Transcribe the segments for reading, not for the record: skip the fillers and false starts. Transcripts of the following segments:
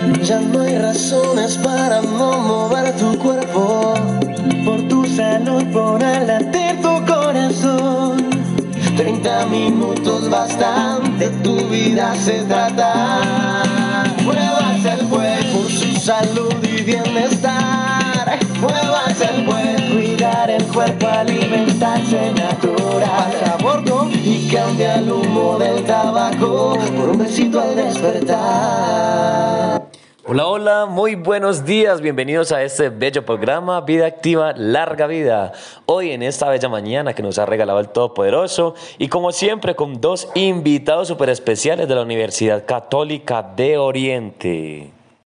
Ya no hay razones para no mover tu cuerpo. Por tu salud, por el latir tu corazón. 30 minutos bastante, tu vida se trata. Muevas el cuerpo por su salud y bienestar. Muevas el cuerpo, cuidar el cuerpo, alimentarse natural. Pasa a bordo y cambia el humo del tabaco por un besito al despertar. Hola, hola, muy buenos días, bienvenidos a este bello programa Vida Activa, Larga Vida. Hoy en esta bella mañana que nos ha regalado el Todopoderoso y como siempre con dos invitados súper especiales de la Universidad Católica de Oriente.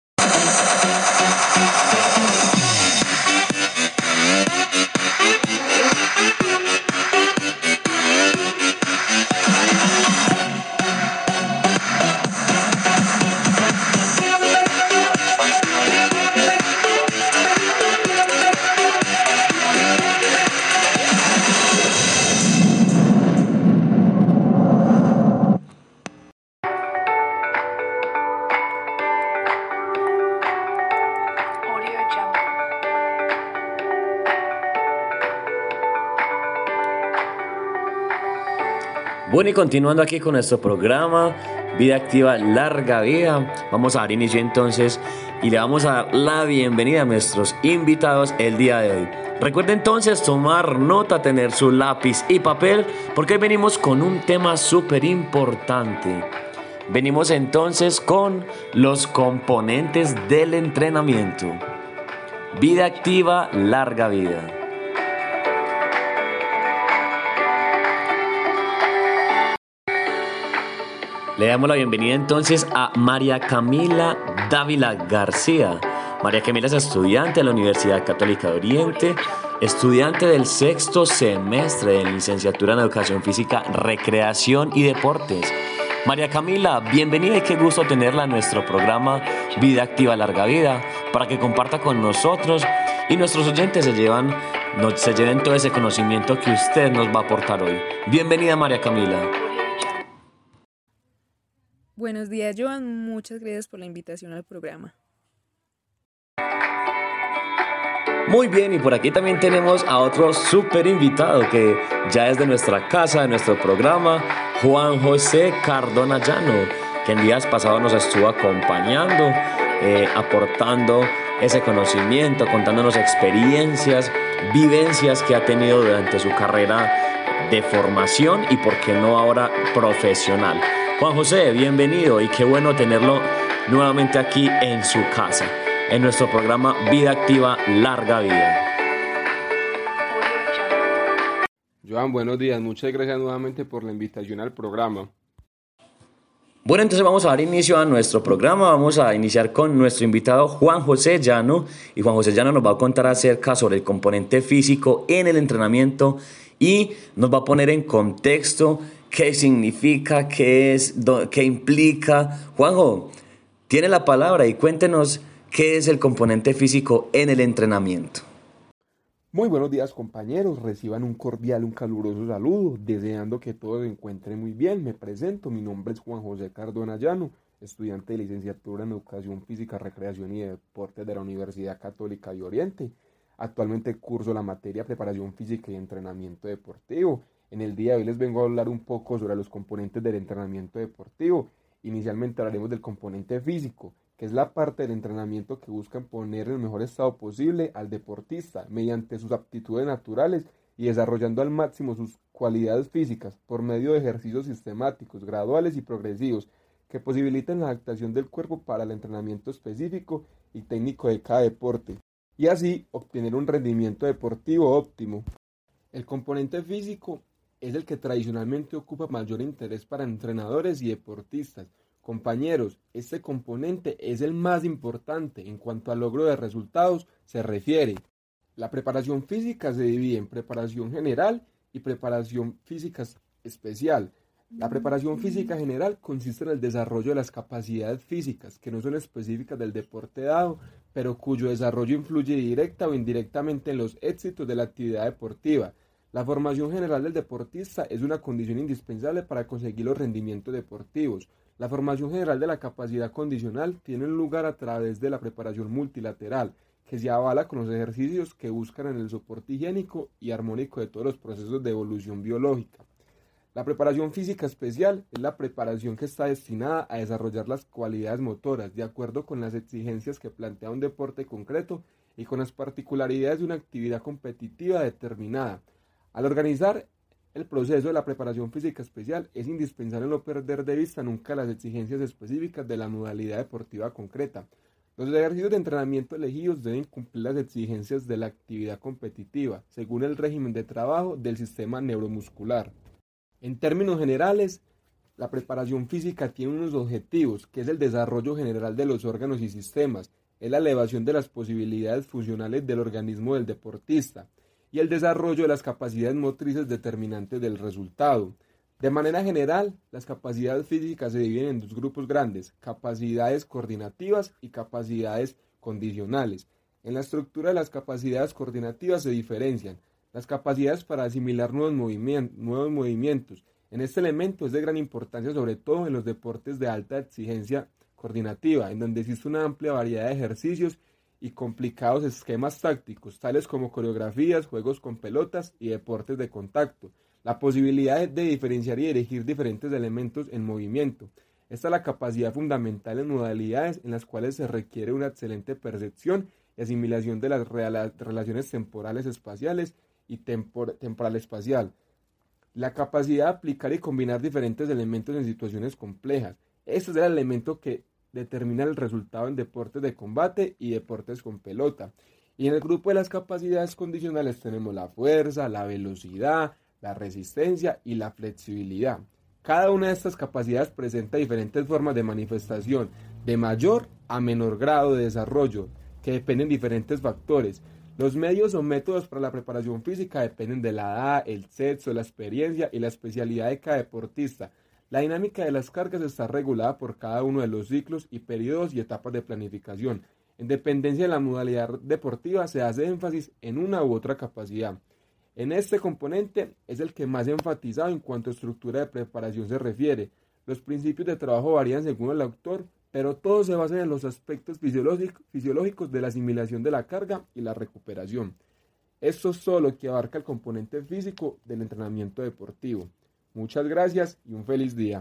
Bueno, y continuando aquí con nuestro programa Vida Activa, Larga Vida, vamos a dar inicio entonces y le vamos a dar la bienvenida a nuestros invitados el día de hoy. Recuerda entonces tomar nota, tener su lápiz y papel, porque hoy venimos con un tema súper importante. Venimos entonces con los componentes del entrenamiento. Vida Activa, Larga Vida. Le damos la bienvenida entonces a María Camila Dávila García. María Camila es estudiante de la Universidad Católica de Oriente, estudiante del sexto semestre de licenciatura en Educación Física, Recreación y Deportes. María Camila, bienvenida y qué gusto tenerla en nuestro programa Vida Activa Larga Vida para que comparta con nosotros y nuestros oyentes se lleven todo ese conocimiento que usted nos va a aportar hoy. Bienvenida, María Camila. Buenos días, Joan. Muchas gracias por la invitación al programa. Muy bien, y por aquí también tenemos a otro súper invitado que ya es de nuestra casa, de nuestro programa, Juan José Cardona Llano, que en días pasados nos estuvo acompañando, aportando ese conocimiento, contándonos experiencias, vivencias que ha tenido durante su carrera de formación y por qué no ahora profesional. Juan José, bienvenido y qué bueno tenerlo nuevamente aquí en su casa, en nuestro programa Vida Activa, Larga Vida. Joan, buenos días, muchas gracias nuevamente por la invitación al programa. Bueno, entonces vamos a dar inicio a nuestro programa, vamos a iniciar con nuestro invitado Juan José Llano, y Juan José Llano nos va a contar acerca sobre el componente físico en el entrenamiento y nos va a poner en contexto qué significa, qué implica. Juanjo, tiene la palabra y cuéntenos qué es el componente físico en el entrenamiento. Muy buenos días, compañeros, reciban un caluroso saludo, deseando que todos se encuentren muy bien. Me presento, mi nombre es Juan José Cardona Llano, estudiante de licenciatura en Educación Física, Recreación y Deportes de la Universidad Católica de Oriente. Actualmente curso la materia Preparación Física y Entrenamiento Deportivo. En el día de hoy les vengo a hablar un poco sobre los componentes del entrenamiento deportivo. Inicialmente hablaremos del componente físico, que es la parte del entrenamiento que busca poner en el mejor estado posible al deportista mediante sus aptitudes naturales y desarrollando al máximo sus cualidades físicas por medio de ejercicios sistemáticos, graduales y progresivos que posibiliten la adaptación del cuerpo para el entrenamiento específico y técnico de cada deporte y así obtener un rendimiento deportivo óptimo. El componente físico es el que tradicionalmente ocupa mayor interés para entrenadores y deportistas. Compañeros, este componente es el más importante en cuanto al logro de resultados se refiere. La preparación física se divide en preparación general y preparación física especial. La preparación física general consiste en el desarrollo de las capacidades físicas que no son específicas del deporte dado, pero cuyo desarrollo influye directa o indirectamente en los éxitos de la actividad deportiva. La formación general del deportista es una condición indispensable para conseguir los rendimientos deportivos. La formación general de la capacidad condicional tiene lugar a través de la preparación multilateral, que se avala con los ejercicios que buscan en el soporte higiénico y armónico de todos los procesos de evolución biológica. La preparación física especial es la preparación que está destinada a desarrollar las cualidades motoras de acuerdo con las exigencias que plantea un deporte concreto y con las particularidades de una actividad competitiva determinada. Al organizar el proceso de la preparación física especial es indispensable no perder de vista nunca las exigencias específicas de la modalidad deportiva concreta. Los ejercicios de entrenamiento elegidos deben cumplir las exigencias de la actividad competitiva, según el régimen de trabajo del sistema neuromuscular. En términos generales, la preparación física tiene unos objetivos, que es el desarrollo general de los órganos y sistemas, es la elevación de las posibilidades funcionales del organismo del deportista y el desarrollo de las capacidades motrices determinantes del resultado. De manera general, las capacidades físicas se dividen en dos grupos grandes: capacidades coordinativas y capacidades condicionales. En la estructura de las capacidades coordinativas se diferencian las capacidades para asimilar nuevos movimientos. En este elemento es de gran importancia, sobre todo en los deportes de alta exigencia coordinativa, en donde existe una amplia variedad de ejercicios y complicados esquemas tácticos, tales como coreografías, juegos con pelotas y deportes de contacto. La posibilidad de diferenciar y dirigir diferentes elementos en movimiento. Esta es la capacidad fundamental en modalidades en las cuales se requiere una excelente percepción y asimilación de las relaciones temporales espaciales y temporal espacial. La capacidad de aplicar y combinar diferentes elementos en situaciones complejas. Este es el elemento que determina el resultado en deportes de combate y deportes con pelota. Y en el grupo de las capacidades condicionales tenemos la fuerza, la velocidad, la resistencia y la flexibilidad. Cada una de estas capacidades presenta diferentes formas de manifestación, de mayor a menor grado de desarrollo, que dependen de diferentes factores. Los medios o métodos para la preparación física dependen de la edad, el sexo, la experiencia y la especialidad de cada deportista. La dinámica de las cargas está regulada por cada uno de los ciclos y periodos y etapas de planificación. En dependencia de la modalidad deportiva se hace énfasis en una u otra capacidad. En este componente es el que más enfatizado en cuanto a estructura de preparación se refiere. Los principios de trabajo varían según el autor, pero todos se basan en los aspectos fisiológicos de la asimilación de la carga y la recuperación. Esto es todo lo que abarca el componente físico del entrenamiento deportivo. Muchas gracias y un feliz día.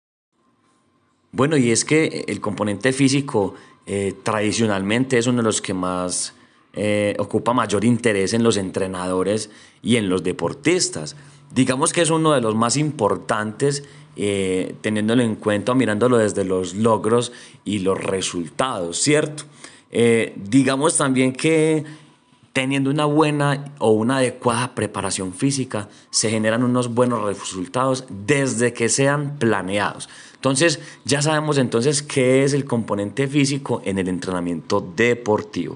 Bueno, y es que el componente físico tradicionalmente es uno de los que más ocupa mayor interés en los entrenadores y en los deportistas. Digamos que es uno de los más importantes, teniéndolo en cuenta, mirándolo desde los logros y los resultados, ¿cierto? Digamos también que teniendo una buena o una adecuada preparación física se generan unos buenos resultados desde que sean planeados. Entonces ya sabemos entonces qué es el componente físico en el entrenamiento deportivo.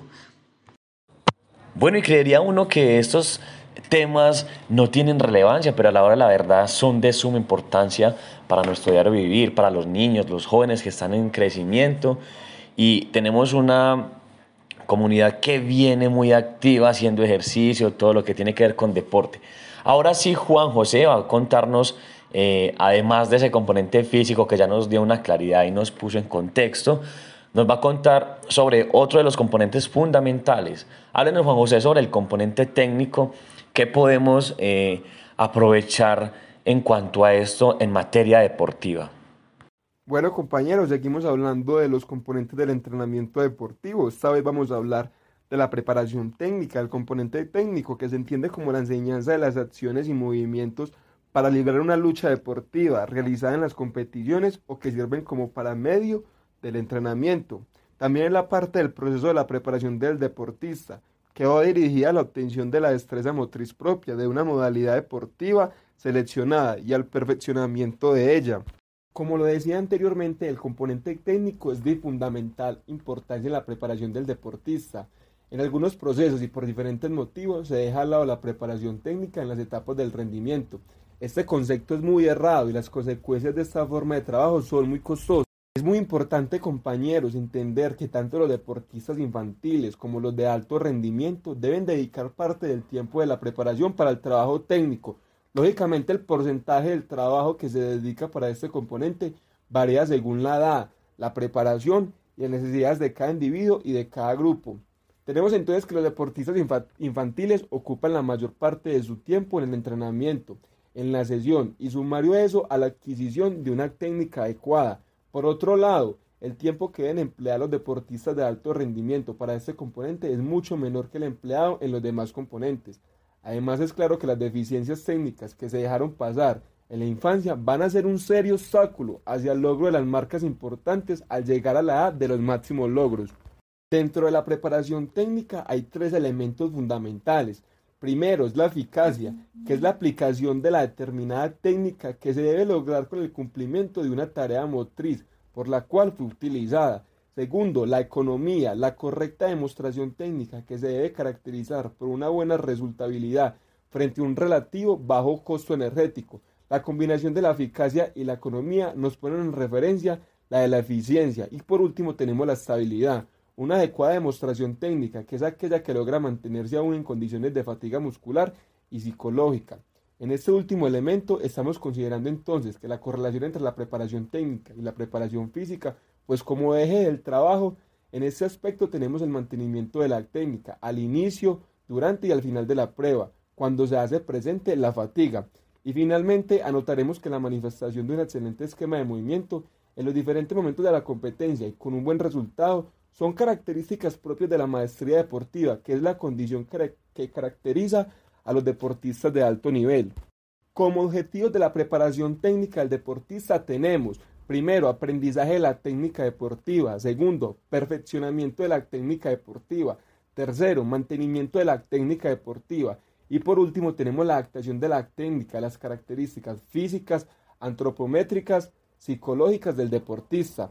Bueno, y creería uno que estos temas no tienen relevancia, pero a la hora de la verdad son de suma importancia para nuestro diario vivir, para los niños, los jóvenes que están en crecimiento, y tenemos una comunidad que viene muy activa haciendo ejercicio, todo lo que tiene que ver con deporte. Ahora sí, Juan José va a contarnos, además de ese componente físico que ya nos dio una claridad y nos puso en contexto, nos va a contar sobre otro de los componentes fundamentales. Háblenos, Juan José, sobre el componente técnico que podemos aprovechar en cuanto a esto en materia deportiva. Bueno, compañeros, seguimos hablando de los componentes del entrenamiento deportivo. Esta vez vamos a hablar de la preparación técnica, el componente técnico, que se entiende como la enseñanza de las acciones y movimientos para librar una lucha deportiva realizada en las competiciones o que sirven como para medio del entrenamiento. También es la parte del proceso de la preparación del deportista, que va dirigida a la obtención de la destreza motriz propia de una modalidad deportiva seleccionada y al perfeccionamiento de ella. Como lo decía anteriormente, el componente técnico es de fundamental importancia en la preparación del deportista. En algunos procesos y por diferentes motivos se deja al lado la preparación técnica en las etapas del rendimiento. Este concepto es muy errado y las consecuencias de esta forma de trabajo son muy costosas. Es muy importante, compañeros, entender que tanto los deportistas infantiles como los de alto rendimiento deben dedicar parte del tiempo de la preparación para el trabajo técnico. Lógicamente, el porcentaje del trabajo que se dedica para este componente varía según la edad, la preparación y las necesidades de cada individuo y de cada grupo. Tenemos entonces que los deportistas infantiles ocupan la mayor parte de su tiempo en el entrenamiento, en la sesión y sumario a eso a la adquisición de una técnica adecuada. Por otro lado, el tiempo que deben emplear los deportistas de alto rendimiento para este componente es mucho menor que el empleado en los demás componentes. Además, es claro que las deficiencias técnicas que se dejaron pasar en la infancia van a ser un serio obstáculo hacia el logro de las marcas importantes al llegar a la edad de los máximos logros. Dentro de la preparación técnica hay 3 elementos fundamentales. Primero es la eficacia, que es la aplicación de la determinada técnica que se debe lograr con el cumplimiento de una tarea motriz por la cual fue utilizada. Segundo, la economía, la correcta demostración técnica que se debe caracterizar por una buena resultabilidad frente a un relativo bajo costo energético. La combinación de la eficacia y la economía nos ponen en referencia la de la eficiencia. Y por último tenemos la estabilidad, una adecuada demostración técnica que es aquella que logra mantenerse aún en condiciones de fatiga muscular y psicológica. En este último elemento estamos considerando entonces que la correlación entre la preparación técnica y la preparación física, pues como eje del trabajo, en este aspecto tenemos el mantenimiento de la técnica al inicio, durante y al final de la prueba, cuando se hace presente la fatiga. Y finalmente anotaremos que la manifestación de un excelente esquema de movimiento en los diferentes momentos de la competencia y con un buen resultado son características propias de la maestría deportiva, que es la condición que caracteriza a los deportistas de alto nivel. Como objetivos de la preparación técnica del deportista tenemos, primero, aprendizaje de la técnica deportiva, segundo, perfeccionamiento de la técnica deportiva, tercero, mantenimiento de la técnica deportiva y por último tenemos la adaptación de la técnica a las características físicas, antropométricas, psicológicas del deportista.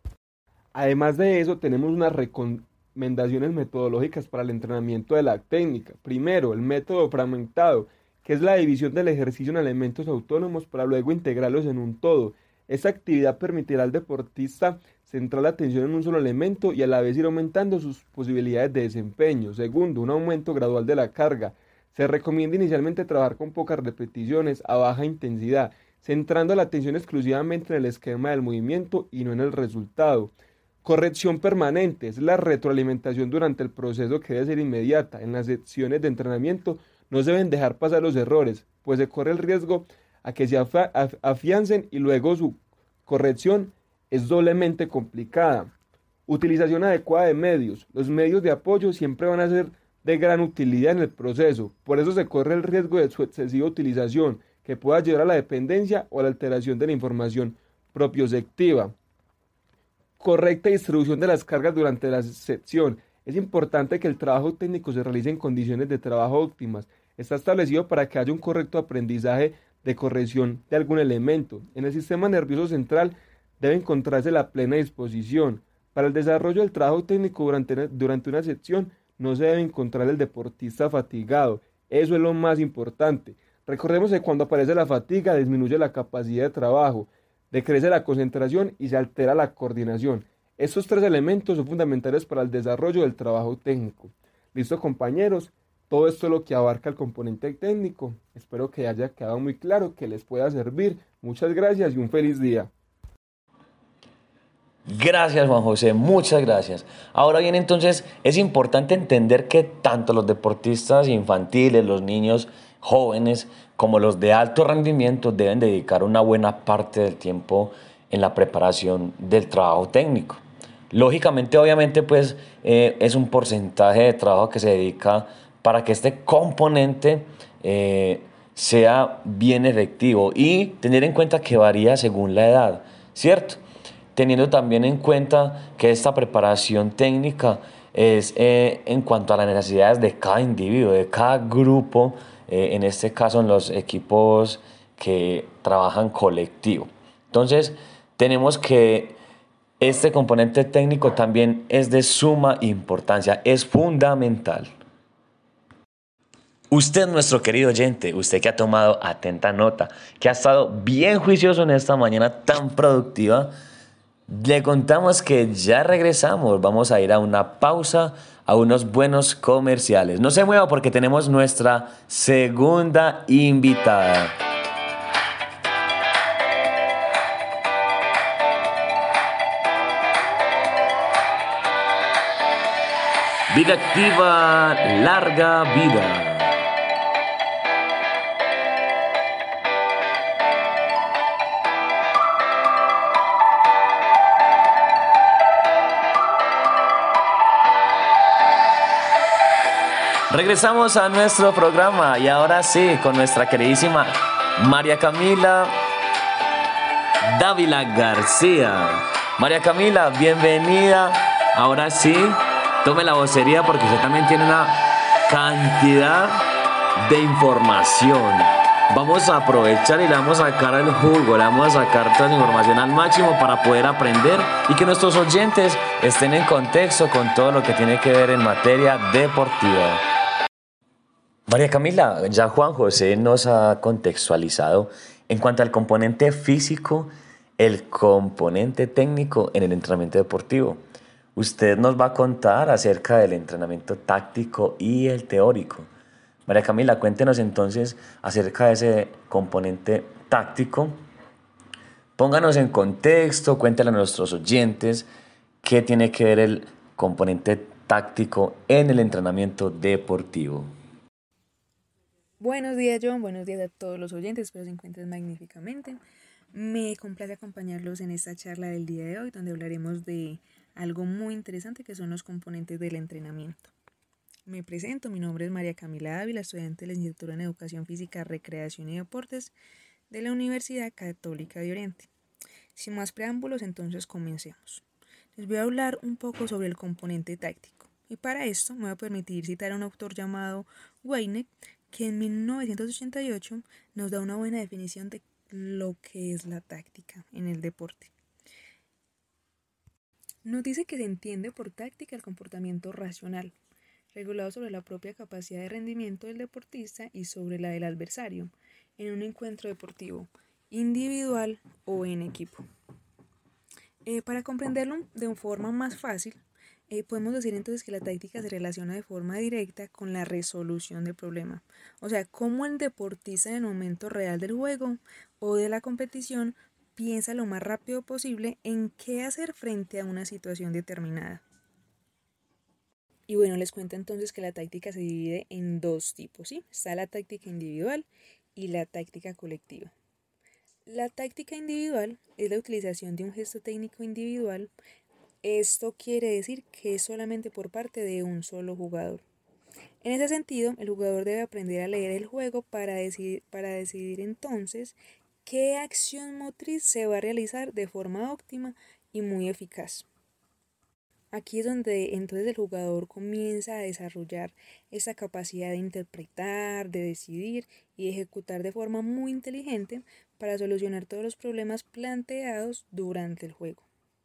Además de eso, tenemos unas recomendaciones metodológicas para el entrenamiento de la técnica. Primero, el método fragmentado, que es la división del ejercicio en elementos autónomos para luego integrarlos en un todo. Esta actividad permitirá al deportista centrar la atención en un solo elemento y a la vez ir aumentando sus posibilidades de desempeño. Segundo, un aumento gradual de la carga. Se recomienda inicialmente trabajar con pocas repeticiones a baja intensidad, centrando la atención exclusivamente en el esquema del movimiento y no en el resultado. Corrección permanente es la retroalimentación durante el proceso que debe ser inmediata. En las secciones de entrenamiento no se deben dejar pasar los errores, pues se corre el riesgo a que se afiancen y luego su corrección es doblemente complicada. Utilización adecuada de medios. Los medios de apoyo siempre van a ser de gran utilidad en el proceso, por eso se corre el riesgo de su excesiva utilización, que pueda llevar a la dependencia o a la alteración de la información propioceptiva. Correcta distribución de las cargas durante la sección. Es importante que el trabajo técnico se realice en condiciones de trabajo óptimas. Está establecido para que haya un correcto aprendizaje de corrección de algún elemento. En el sistema nervioso central debe encontrarse la plena disposición. Para el desarrollo del trabajo técnico durante una sección no se debe encontrar el deportista fatigado. Eso es lo más importante. Recordemos que cuando aparece la fatiga disminuye la capacidad de trabajo, decrece la concentración y se altera la coordinación. Estos 3 elementos son fundamentales para el desarrollo del trabajo técnico. ¿Listo, compañeros? Todo esto es lo que abarca el componente técnico. Espero que haya quedado muy claro, que les pueda servir. Muchas gracias y un feliz día. Gracias, Juan José, muchas gracias. Ahora bien, entonces, es importante entender que tanto los deportistas infantiles, los niños jóvenes, como los de alto rendimiento deben dedicar una buena parte del tiempo en la preparación del trabajo técnico. Lógicamente, obviamente, pues es un porcentaje de trabajo que se dedica para que este componente sea bien efectivo y tener en cuenta que varía según la edad, ¿cierto? Teniendo también en cuenta que esta preparación técnica es en cuanto a las necesidades de cada individuo, de cada grupo, en este caso en los equipos que trabajan colectivo. Entonces, tenemos que este componente técnico también es de suma importancia, es fundamental. Usted, nuestro querido oyente, usted que ha tomado atenta nota, que ha estado bien juicioso en esta mañana tan productiva, le contamos que ya regresamos, vamos a ir a una pausa, a unos buenos comerciales. No se mueva porque tenemos nuestra segunda invitada. Vida activa, larga vida. Regresamos a nuestro programa y ahora sí, con nuestra queridísima María Camila Dávila García. María Camila, bienvenida. Ahora sí, tome la vocería porque usted también tiene una cantidad de información. Vamos a aprovechar y le vamos a sacar el jugo, le vamos a sacar toda la información al máximo para poder aprender y que nuestros oyentes estén en contexto con todo lo que tiene que ver en materia deportiva. María Camila, ya Juan José nos ha contextualizado en cuanto al componente físico, el componente técnico en el entrenamiento deportivo. Usted nos va a contar acerca del entrenamiento táctico y el teórico. María Camila, cuéntenos entonces acerca de ese componente táctico. Pónganos en contexto, cuéntenle a nuestros oyentes qué tiene que ver el componente táctico en el entrenamiento deportivo. Buenos días, John. Buenos días a todos los oyentes. Espero se encuentren magníficamente. Me complace acompañarlos en esta charla del día de hoy, donde hablaremos de algo muy interesante que son los componentes del entrenamiento. Me presento, mi nombre es María Camila Dávila, estudiante de la licenciatura en Educación Física, Recreación y Deportes de la Universidad Católica de Oriente. Sin más preámbulos, entonces comencemos. Les voy a hablar un poco sobre el componente táctico. Y para esto me voy a permitir citar a un autor llamado Weineck, que en 1988 nos da una buena definición de lo que es la táctica en el deporte. Nos dice que se entiende por táctica el comportamiento racional, regulado sobre la propia capacidad de rendimiento del deportista y sobre la del adversario, en un encuentro deportivo, individual o en equipo. Para comprenderlo de forma más fácil, podemos decir entonces que la táctica se relaciona de forma directa con la resolución del problema. O sea, cómo el deportista en el momento real del juego o de la competición piensa lo más rápido posible en qué hacer frente a una situación determinada. Y bueno, les cuento entonces que la táctica se divide en dos tipos, ¿sí? Está la táctica individual y la táctica colectiva. La táctica individual es la utilización de un gesto técnico individual. Esto quiere decir que es solamente por parte de un solo jugador. En ese sentido, el jugador debe aprender a leer el juego para decidir entonces qué acción motriz se va a realizar de forma óptima y muy eficaz. Aquí es donde entonces el jugador comienza a desarrollar esa capacidad de interpretar, de decidir y ejecutar de forma muy inteligente para solucionar todos los problemas planteados durante el juego.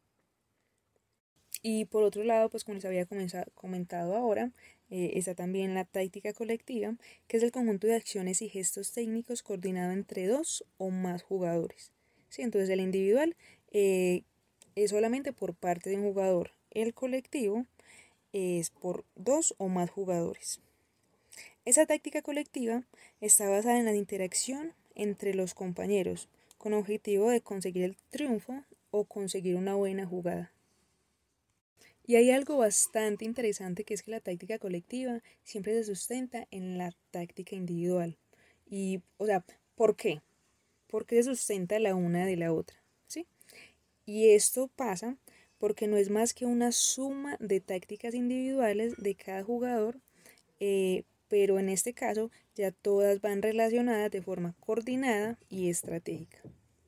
Y por otro lado, pues como les había comentado ahora, está también la táctica colectiva, que es el conjunto de acciones y gestos técnicos coordinado entre dos o más jugadores. Sí, entonces el individual es solamente por parte de un jugador. El colectivo es por dos o más jugadores. Esa táctica colectiva está basada en la interacción entre los compañeros, con objetivo de conseguir el triunfo o conseguir una buena jugada. Y hay algo bastante interesante, que es que la táctica colectiva siempre se sustenta en la táctica individual. Y, ¿por qué? ¿Por qué se sustenta la una de la otra? ¿Sí? Y esto pasa porque no es más que una suma de tácticas individuales de cada jugador, pero en este caso ya todas van relacionadas de forma coordinada y estratégica.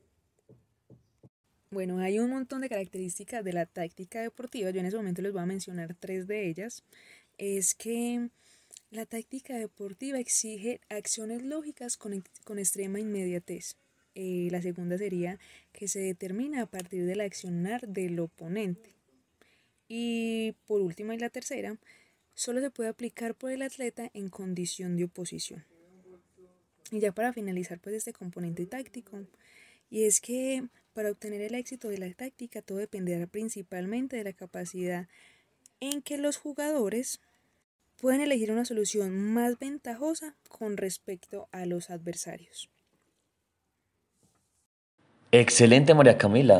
Bueno, hay un montón de características de la táctica deportiva. Yo en ese momento les voy a mencionar 3 de ellas. Es que la táctica deportiva exige acciones lógicas con extrema inmediatez. La segunda sería que se determina a partir del accionar del oponente. Y por último, y la tercera, solo se puede aplicar por el atleta en condición de oposición. Y ya para finalizar pues este componente táctico, y es que para obtener el éxito de la táctica todo dependerá principalmente de la capacidad en que los jugadores pueden elegir una solución más ventajosa con respecto a los adversarios. Excelente, María Camila.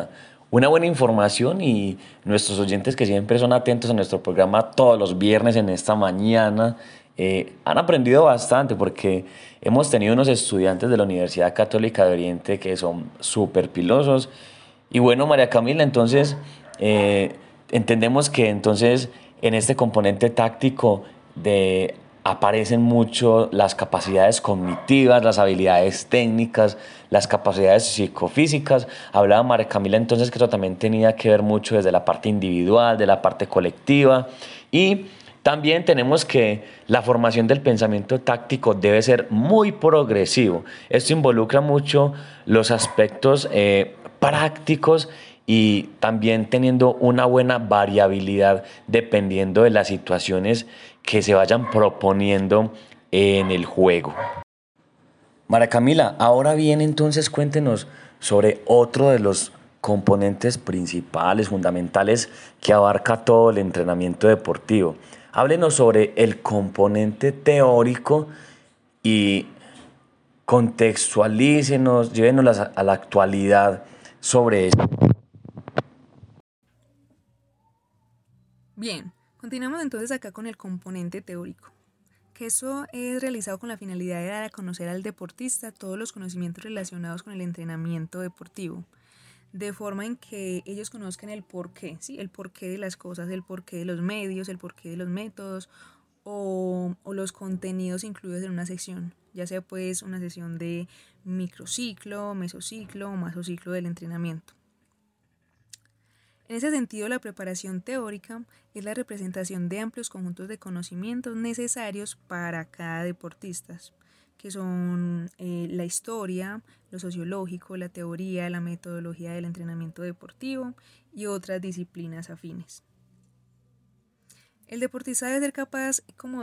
una buena información y nuestros oyentes que siempre son atentos a nuestro programa todos los viernes en esta mañana han aprendido bastante porque hemos tenido unos estudiantes de la Universidad Católica de Oriente que son súper pilosos. Y bueno, María Camila, entonces entendemos que entonces en este componente táctico aparecen mucho las capacidades cognitivas, las habilidades técnicas, las capacidades psicofísicas. Hablaba María Camila entonces que eso también tenía que ver mucho desde la parte individual, de la parte colectiva, y también tenemos que la formación del pensamiento táctico debe ser muy progresivo. Esto involucra mucho los aspectos prácticos y también teniendo una buena variabilidad dependiendo de las situaciones que se vayan proponiendo en el juego. María Camila, ahora bien, entonces cuéntenos sobre otro de los componentes principales, fundamentales que abarca todo el entrenamiento deportivo. Háblenos sobre el componente teórico y contextualícenos, llévenos a la actualidad sobre eso. Bien, continuamos entonces acá con el componente teórico, que eso es realizado con la finalidad de dar a conocer al deportista todos los conocimientos relacionados con el entrenamiento deportivo, de forma en que ellos conozcan el porqué, ¿sí? El porqué de las cosas, el porqué de los medios, el porqué de los métodos o los contenidos incluidos en una sección, ya sea pues una sesión de microciclo, mesociclo o macrociclo del entrenamiento. En ese sentido, la preparación teórica es la representación de amplios conjuntos de conocimientos necesarios para cada deportista, que son la historia, lo sociológico, la teoría, la metodología del entrenamiento deportivo y otras disciplinas afines. El deportista debe ser capaz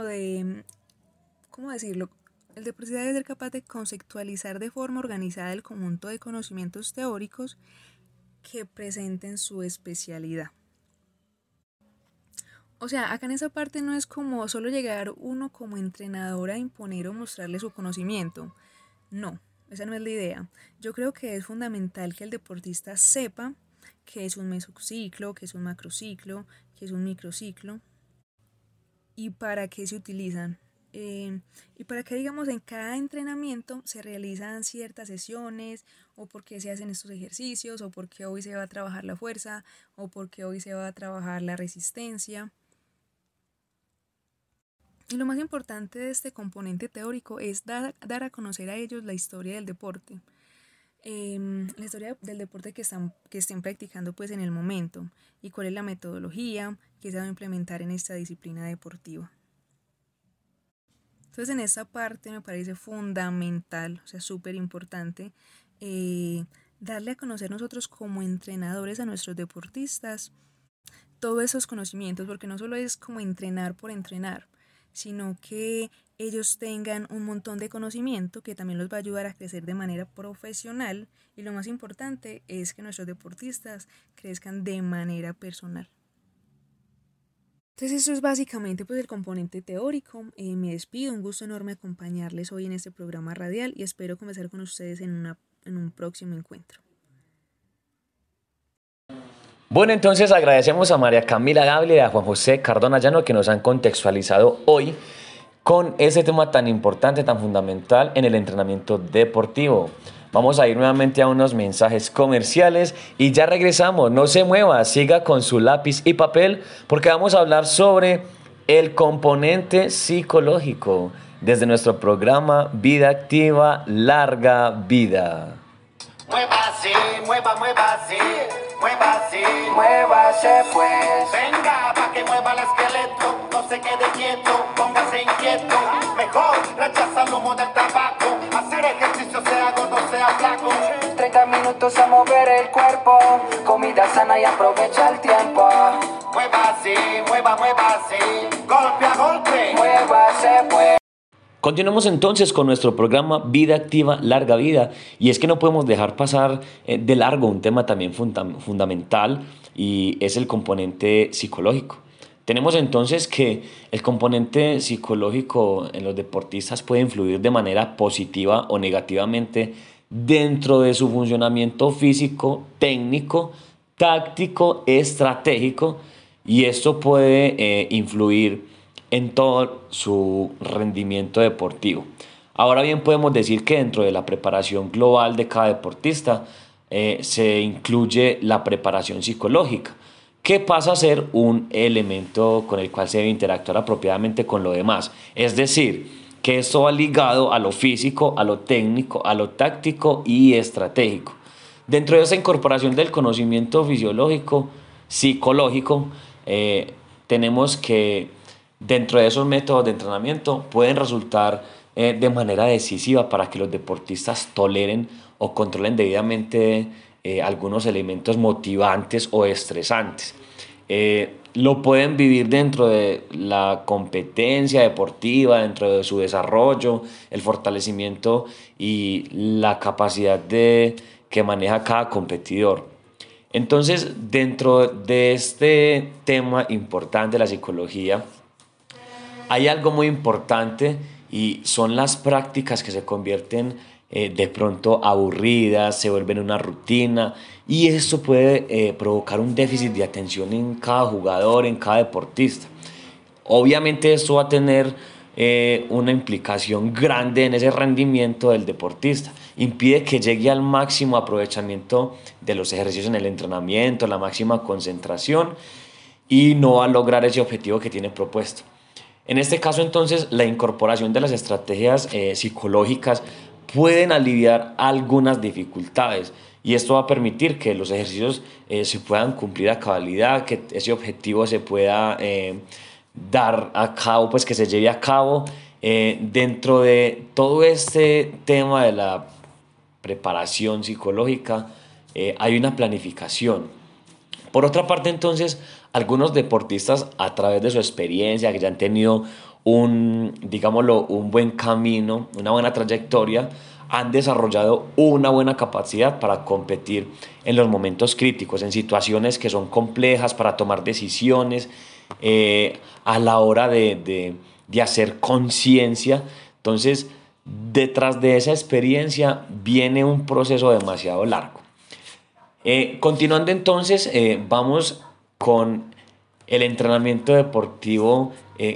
El deportista debe ser capaz de conceptualizar de forma organizada el conjunto de conocimientos teóricos que presenten su especialidad. O sea, acá en esa parte no es como solo llegar uno como entrenador a imponer o mostrarle su conocimiento. No, esa no es la idea. Yo creo que es fundamental que el deportista sepa qué es un mesociclo, qué es un macrociclo, qué es un microciclo y para qué se utilizan. Y para que, digamos, en cada entrenamiento se realizan ciertas sesiones, o por qué se hacen estos ejercicios, o por qué hoy se va a trabajar la fuerza, o por qué hoy se va a trabajar la resistencia. Y lo más importante de este componente teórico es dar a conocer a ellos la historia del deporte, la historia del deporte que estén practicando pues en el momento, y cuál es la metodología que se va a implementar en esta disciplina deportiva. Entonces en esta parte me parece fundamental, o sea, súper importante, darle a conocer nosotros como entrenadores a nuestros deportistas todos esos conocimientos, porque no solo es como entrenar por entrenar, sino que ellos tengan un montón de conocimiento que también los va a ayudar a crecer de manera profesional, y lo más importante es que nuestros deportistas crezcan de manera personal. Entonces eso es básicamente pues el componente teórico. Me despido, un gusto enorme acompañarles hoy en este programa radial y espero conversar con ustedes en un próximo encuentro. Bueno, entonces agradecemos a María Camila Gable y a Juan José Cardona Llano que nos han contextualizado hoy con ese tema tan importante, tan fundamental en el entrenamiento deportivo. Vamos a ir nuevamente a unos mensajes comerciales y ya regresamos. No se mueva, siga con su lápiz y papel porque vamos a hablar sobre el componente psicológico desde nuestro programa Vida Activa, Larga Vida. Muévase, muévase, muévase, muévase pues. Venga, pa' que mueva el esqueleto, no se quede quieto, póngase inquieto. Mejor rechaza el humo del tabaco, hacer ejercicio sea gordo, sea flaco. 30 minutos a mover el cuerpo, comida sana y aprovecha el tiempo. Muévase, muévase, golpe a golpe, muévase pues. Continuamos entonces con nuestro programa Vida Activa, Larga Vida, y es que no podemos dejar pasar de largo un tema también fundamental y es el componente psicológico. Tenemos entonces que el componente psicológico en los deportistas puede influir de manera positiva o negativamente dentro de su funcionamiento físico, técnico táctico, estratégico, y esto puede influir en todo su rendimiento deportivo. Ahora bien, podemos decir que dentro de la preparación global de cada deportista se incluye la preparación psicológica, que pasa a ser un elemento con el cual se debe interactuar apropiadamente con lo demás. Es decir, que esto va ligado a lo físico, a lo técnico, a lo táctico y estratégico. Dentro de esa incorporación del conocimiento fisiológico, psicológico, tenemos que dentro de esos métodos de entrenamiento pueden resultar de manera decisiva para que los deportistas toleren o controlen debidamente algunos elementos motivantes o estresantes. Lo pueden vivir dentro de la competencia deportiva, dentro de su desarrollo, el fortalecimiento y la capacidad que maneja cada competidor. Entonces, dentro de este tema importante de la psicología, hay algo muy importante y son las prácticas que se convierten de pronto aburridas, se vuelven una rutina, y esto puede provocar un déficit de atención en cada jugador, en cada deportista. Obviamente esto va a tener una implicación grande en ese rendimiento del deportista. Impide que llegue al máximo aprovechamiento de los ejercicios en el entrenamiento, la máxima concentración, y no va a lograr ese objetivo que tiene propuesto. En este caso, entonces, la incorporación de las estrategias psicológicas pueden aliviar algunas dificultades, y esto va a permitir que los ejercicios se puedan cumplir a cabalidad, que ese objetivo se pueda dar a cabo, pues que se lleve a cabo. Dentro de todo este tema de la preparación psicológica hay una planificación. Por otra parte, entonces, algunos deportistas, a través de su experiencia, que ya han tenido digámoslo, un buen camino, una buena trayectoria, han desarrollado una buena capacidad para competir en los momentos críticos, en situaciones que son complejas, para tomar decisiones, a la hora de hacer conciencia. Entonces, detrás de esa experiencia viene un proceso demasiado largo. Continuando entonces, vamos con el entrenamiento deportivo.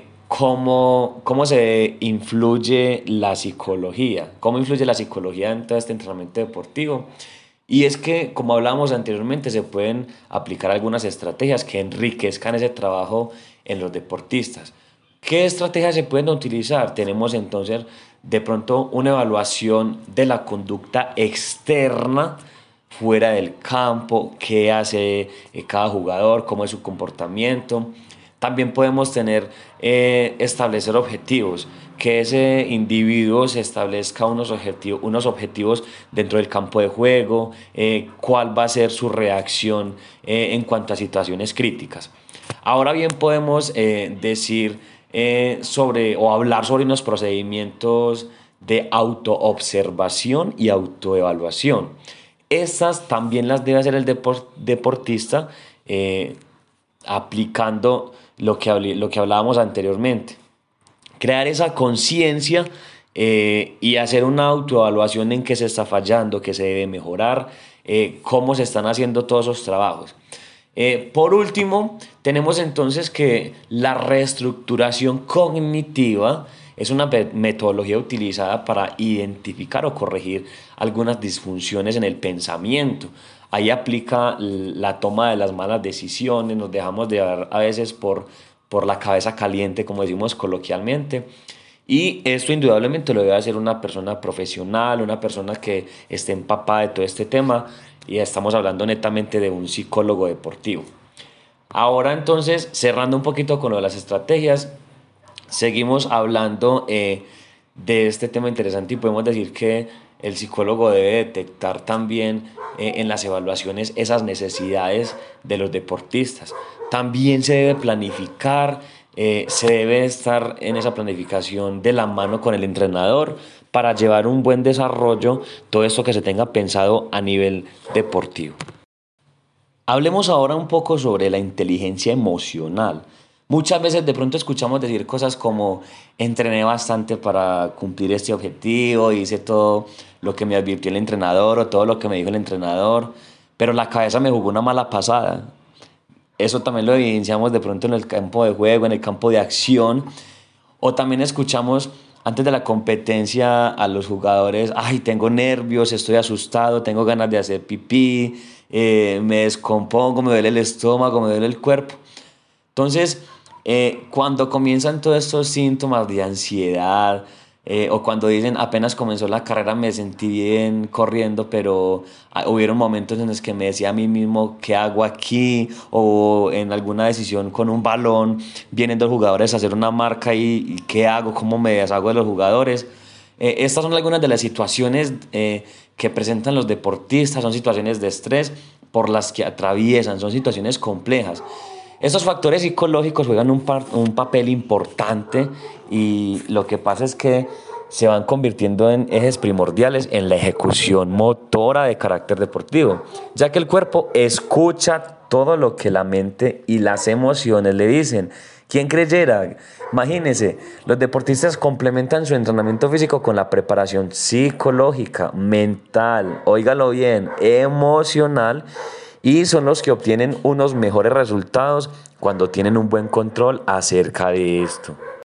¿Cómo se influye la psicología? ¿Cómo influye la psicología en todo este entrenamiento deportivo? Y es que, como hablábamos anteriormente, se pueden aplicar algunas estrategias que enriquezcan ese trabajo en los deportistas. ¿Qué estrategias se pueden utilizar? Tenemos entonces de pronto una evaluación de la conducta externa fuera del campo, qué hace cada jugador, cómo es su comportamiento. También podemos establecer objetivos, que ese individuo se establezca unos objetivos dentro del campo de juego, cuál va a ser su reacción en cuanto a situaciones críticas. Ahora bien, podemos decir o hablar sobre unos procedimientos de autoobservación y autoevaluación. Estas también las debe hacer el deportista aplicando lo que hablábamos anteriormente. Crear esa conciencia y hacer una autoevaluación en qué se está fallando, qué se debe mejorar, cómo se están haciendo todos esos trabajos. Por último, tenemos entonces que la reestructuración cognitiva es una metodología utilizada para identificar o corregir algunas disfunciones en el pensamiento. Ahí aplica la toma de las malas decisiones, nos dejamos llevar a veces por la cabeza caliente, como decimos coloquialmente. Y esto indudablemente lo debe hacer una persona profesional, una persona que esté empapada de todo este tema, y estamos hablando netamente de un psicólogo deportivo. Ahora entonces, cerrando un poquito con lo de las estrategias, seguimos hablando de este tema interesante, y podemos decir que el psicólogo debe detectar también en las evaluaciones esas necesidades de los deportistas. También se debe planificar, se debe estar en esa planificación de la mano con el entrenador para llevar un buen desarrollo, todo esto que se tenga pensado a nivel deportivo. Hablemos ahora un poco sobre la inteligencia emocional. Muchas veces de pronto escuchamos decir cosas como: entrené bastante para cumplir este objetivo, hice todo lo que me advirtió el entrenador o todo lo que me dijo el entrenador. pero la cabeza me jugó una mala pasada. Eso también lo evidenciamos de pronto en el campo de juego, en el campo de acción, o también escuchamos antes de la competencia a los jugadores: ay, tengo nervios, estoy asustado, tengo ganas de hacer pipí, me descompongo, me duele el estómago, me duele el cuerpo. Entonces, cuando comienzan todos estos síntomas de ansiedad, o cuando dicen apenas comenzó la carrera me sentí bien corriendo, pero hubieron momentos en los que me decía a mí mismo qué hago aquí, o en alguna decisión con un balón vienen dos jugadores a hacer una marca y qué hago, cómo me deshago de los jugadores. Estas son algunas de las situaciones que presentan los deportistas, son situaciones de estrés por las que atraviesan, son situaciones complejas. Estos factores psicológicos juegan un papel importante, y lo que pasa es que se van convirtiendo en ejes primordiales en la ejecución motora de carácter deportivo, ya que el cuerpo escucha todo lo que la mente y las emociones le dicen. ¿Quién creyera? Imagínense, los deportistas complementan su entrenamiento físico con la preparación psicológica, mental, óigalo bien, emocional, y son los que obtienen unos mejores resultados cuando tienen un buen control acerca de esto.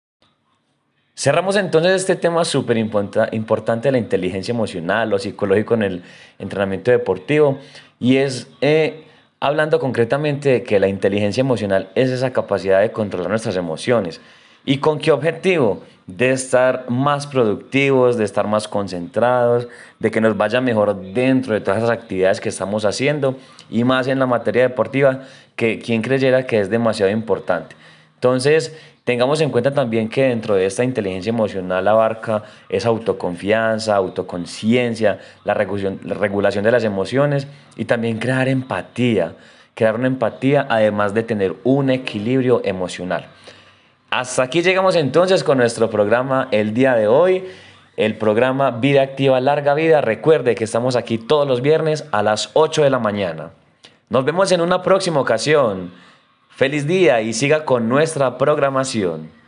Cerramos entonces este tema súper importante de la inteligencia emocional o psicológico en el entrenamiento deportivo, y es hablando concretamente de que la inteligencia emocional es esa capacidad de controlar nuestras emociones. ¿Y con qué objetivo? De estar más productivos, de estar más concentrados, de que nos vaya mejor dentro de todas esas actividades que estamos haciendo, y más en la materia deportiva, que quien creyera que es demasiado importante. Entonces, tengamos en cuenta también que dentro de esta inteligencia emocional abarca esa autoconfianza, autoconciencia, la regulación de las emociones, y también crear empatía. Crear una empatía, además de tener un equilibrio emocional. Hasta aquí llegamos entonces con nuestro programa el día de hoy, el programa Vida Activa Larga Vida. Recuerde que estamos aquí todos los viernes a las 8 de la mañana. Nos vemos en una próxima ocasión. Feliz día y siga con nuestra programación.